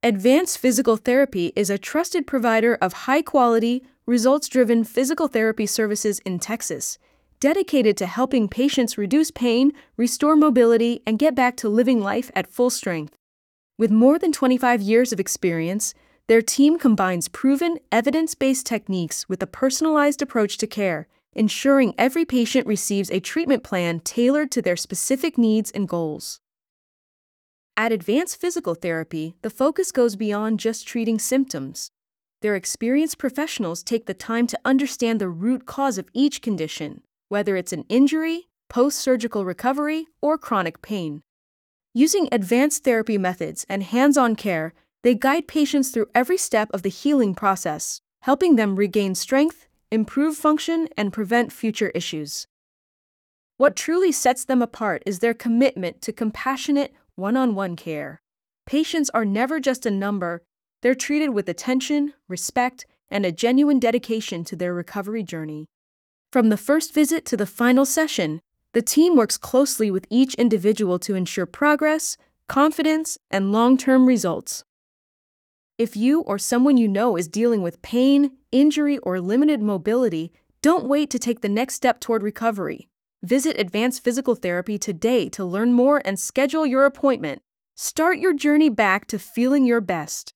Advanced Physical Therapy is a trusted provider of high-quality, results-driven physical therapy services in Texas, dedicated to helping patients reduce pain, restore mobility, and get back to living life at full strength. With more than 25 years of experience, their team combines proven, evidence-based techniques with a personalized approach to care, ensuring every patient receives a treatment plan tailored to their specific needs and goals. At Advanced Physical Therapy, the focus goes beyond just treating symptoms. Their experienced professionals take the time to understand the root cause of each condition, whether it's an injury, post-surgical recovery, or chronic pain. Using advanced therapy methods and hands-on care, they guide patients through every step of the healing process, helping them regain strength, improve function, and prevent future issues. What truly sets them apart is their commitment to compassionate, one-on-one care. Patients are never just a number, they're treated with attention, respect, and a genuine dedication to their recovery journey. From the first visit to the final session, the team works closely with each individual to ensure progress, confidence, and long-term results. If you or someone you know is dealing with pain, injury, or limited mobility, don't wait to take the next step toward recovery. Visit Advanced Physical Therapy today to learn more and schedule your appointment. Start your journey back to feeling your best.